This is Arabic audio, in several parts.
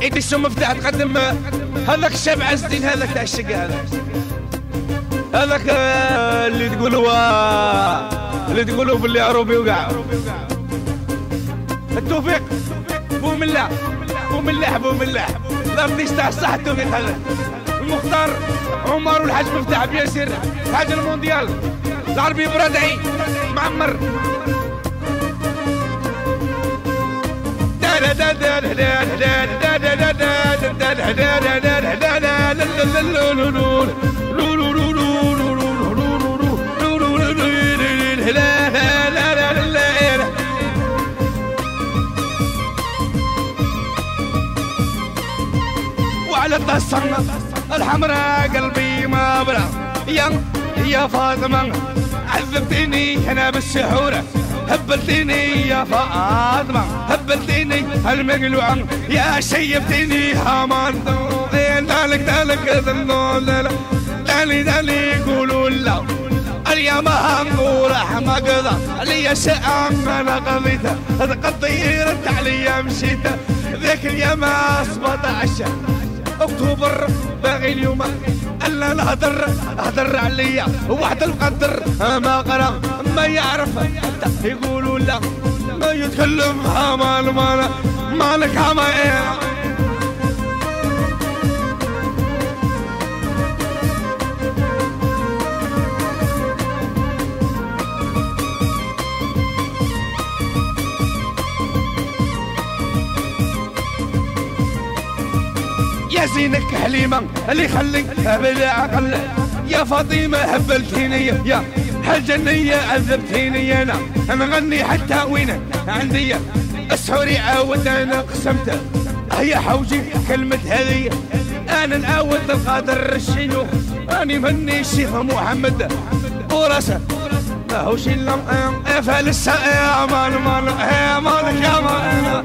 ايدي الشم مفتاح تقدم هذاك الشاب عز الدين، هذاك تاع الشقة، هذاك اللي تقولوا باللي عروبي وقع. التوفيق بوملاح الارتيست تاع الصح. التوفيق هذا المختار عمر والحاج مفتاح بياسر، حاج المونديال العربي برادعي معمر. وعلى الطاسة الحمراء قلبي ما بلا، يا فاطمة عذبتني انا بالسحورة، هبلتيني يا فاطمة هبلتيني المقلوعة، يا شيبتيني هامان دالي يقولوا لا اليوم هم وراح ما قضى علي ساعة انا قضيتها، قضيت علي مشيتها ذاك اليوم 17 اكتوبر باغي اليوم الا نهضر عليا واحد المقدر ما قرا ما يعرف يقولوا لا ما يتكلم مالك حماية. يا زينك حليمة اللي خلي بلا عقل، يا فاطمة هبلتيني يا حجنية عذبتيني انا نغني حتى وين عندي السحوري عاود انا قسمته، هيا حوجي كلمة هذه انا نعاود القادر الشيوخ، اني مني الشيخ محمد وراسه ما هوش الا فالس يا مالك يا مالك.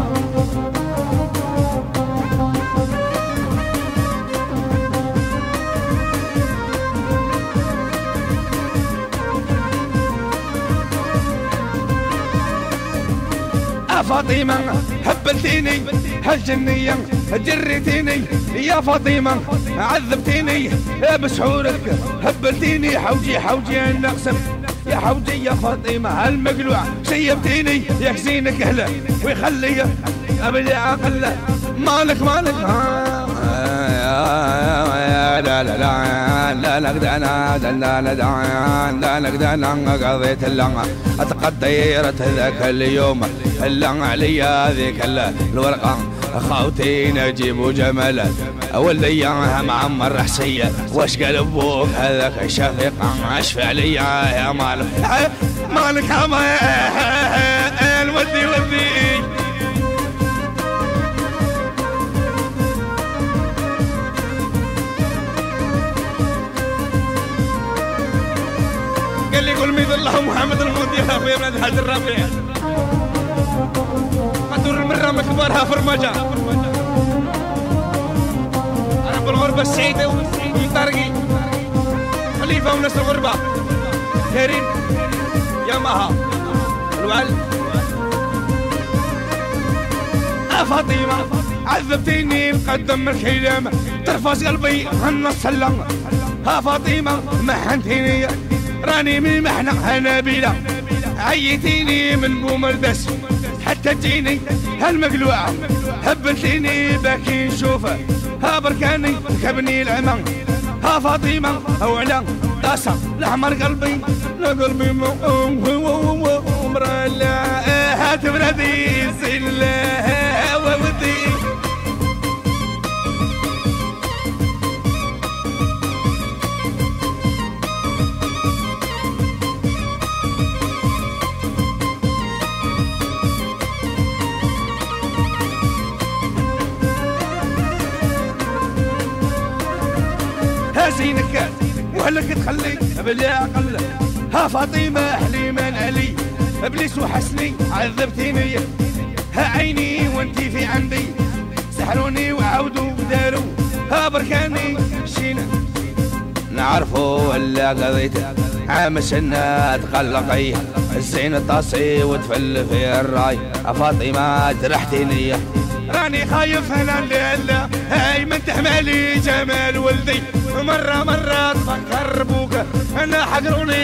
فاطمة هبلتيني هالجنية جريتيني يا فاطمة عذبتيني بسحورك، هبلتيني حوجي نقسم يا حوجي يا فاطمة هالمقلوع، سيبتيني يا كزينك اهله ويخلي ابدا عقل مالك لا قضيت اللغة اتقديرت ذاك اليوم اللغة عليا ذيك الورقة خاوتي نجيب وجمال اولي معمر حسية واش قال ابوك هذاك شفيق اشفع عليا يا مالك حما ودي قال لي قول ميد الله محمد المونديال اخويا ولاد الحاج الربيع قدور المرة مكبرها فرمجة انا بالغربة السعيدة وطارقي خليفة وناس الغربة كريم يا مها الوعل. فاطمة عذبتيني مقدم الخيام ترفس قلبي هالنص اللم، فاطمة محنتيني راني من محنة هنابلة، عيتيني من بومردس حتى تجيني هالمقلوعة، هبلتيني باكي نشوفه بركاني كبني العمى، فاطمة وعلى طاسة لحمر قلبي مرلا هات بردي سلا وودي. زينك وهلك تخلي بلا عقل، فاطمة حليمة علي ابليس وحسني عذبتيني، عيني وانتي في عندي سحروني وعودوا وداروا بركاني شينا نعرفوا ولا قضيت عام سنة تقلقي الزين طاسي وتفل في الراي، فاطمة جرحتيني راني خايف انا لا هاي من تحمالي جمال ولدي مرة تفكر بوك انا حقروني